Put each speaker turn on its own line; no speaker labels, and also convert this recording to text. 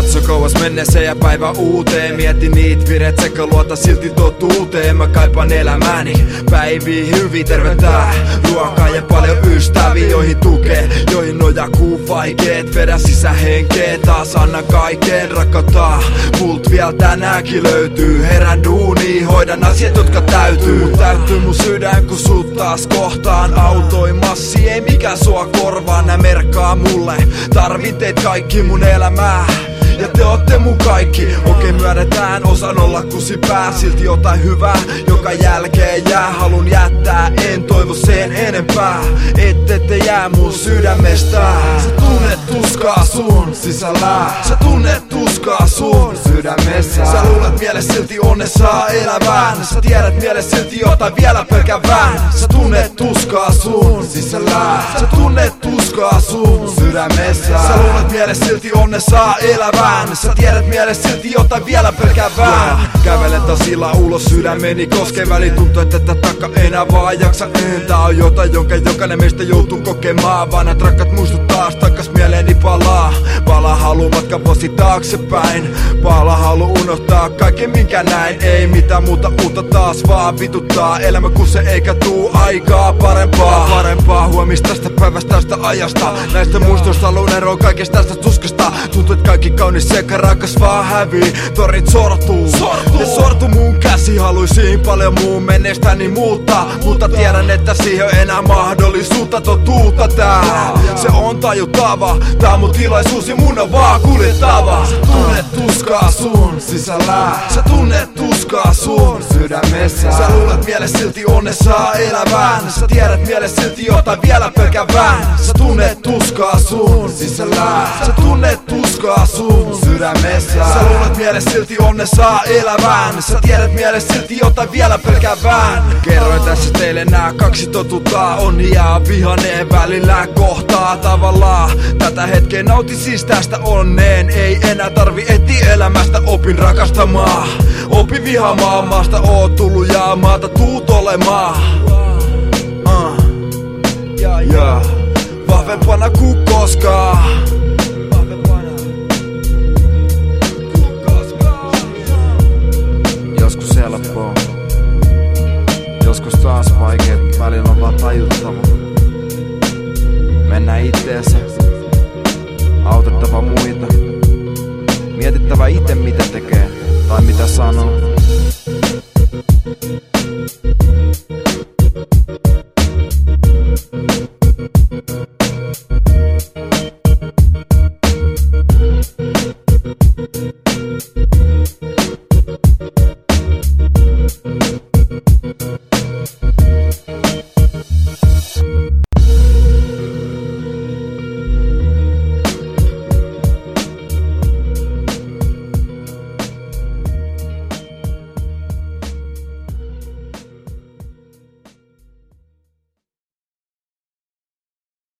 Katso kauas menneeseen ja päivä uuteen. Mieti niitä vireet sekä luota silti totuuteen. Mä kaipaan elämääni päiviä hyvin tervetää ruokaa ja paljon ystäviä, joihin tukee, joihin nojaa kuu vaikeet. Vedä sisähenkeä, taas anna kaiken rakkauttaa. Mult vielä tänäänkin löytyy. Herän duuniin, hoidan asiat jotka täytyy. Mut täytyy mun sydän kun sut taas kohtaan. Autoin massi, ei mikä sua korvaa. Nää merkkaa mulle, tarvitteet kaikki mun elämää. Ja te ootte mun kaikki. Okei, myönnetään, osan olla kusipää. Silti jotain hyvää, joka jälkeen jää. Halun jättää, en toivo sen enempää. Ette jää mun sydämestään. Sä tunnet tuskaa sun sisällä. Sä tunnet tuskaa sun sydämessä. Sä luulet mielessä silti onnessa elävään. Sä tiedät mielessä silti jotain vielä pelkävään. Sä tunnet tuskaa sun sisällä. Sä tunnet tuskaa sun sydämessä. Sä luulet mielessä silti onnessa elävään. Sä tiedät mielessä silti jotain vielä pelkäävää. Kävelen taas illalla ulos, sydämeni koskee. Väliin tuntuu, että tätä takka enää vaan jaksa. Tää on jotain, jonka jokainen meistä joutuu kokemaan. Vanhat rakkat muistuttaa, takas mieleeni palaa. Palaa halu matka posti taaksepäin. Palaa halu unohtaa kaiken minkä näin. Ei mitään muuta uutta taas vaan vituttaa. Elämä kun se eikä tuu aikaa parempaa huomista tästä päivästä, tästä ajasta. Näistä muistoista haluun eroon kaikesta tästä tuskasta. Tuntuu, että kaikki kaunis sekä rakas vaan hävii. Torit sortuu. Ja sortu mun käsi. Haluisin paljon muun menneestäni muuttaa. Mutta tiedän, että siihen on enää mahdollisuutta. Totuutta tää, se on tajuttava. Tää on mun tilaisuus ja mun on vaan kuljettava. Sä tunnet tuskaa sun sisällä. Sä tunnet tuskaa sun sydämessä. Sä luulet mielessä silti onnessa elävään. Sä tiedät mielessä silti jotain vielä pelkävään. Sä tunnet tuskaa sun sisällä. Sä tunnet tuskaa sun sydämessä. Sä luulet mielessä silti onnessa elävään. Sä tiedät mielessä silti jotain vielä pelkävään. Kerroin tässä teille nää kaksi totuutta. Onni ja vihaneen välillä kohtaa tavallaan. Tätä hetkeä nauti siis tästä onneen. Ei enää tarvi etsiä elämästä, opin rakastamaan. Opin vihaamaan, maasta oot tullut ja maata tuut olemaan. Vahvempana kuin koskaan.
Joskus helppoa, joskus taas vaikeet, välillä on vaan tajuttava. Mennään itteensä, autettava muita. Mietittävä ite mitä tekee tai mitä sanoo.